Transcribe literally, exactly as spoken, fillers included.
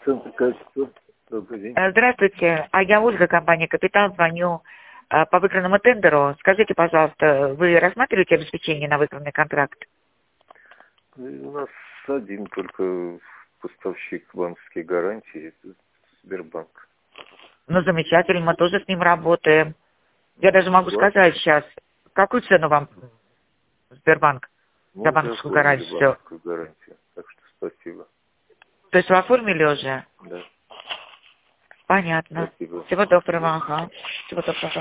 Центр качества. Добрый день. Э, Здравствуйте, а я Ольга, компания «Капитал», звоню э, по выигранному тендеру. Скажите, пожалуйста, вы рассматриваете обеспечение на выигранный контракт? У нас один только поставщик банковских гарантий, это Сбербанк. Ну, замечательно, мы тоже с ним работаем. Я даже могу Вот. сказать сейчас, какую цену вам Сбербанк Мы за уже банковскую оформили гарантию? Всё. банковскую гарантию, так что спасибо. То есть вы оформили уже? Да, Понятно. спасибо. Всего доброго. Ага. Всего доброго.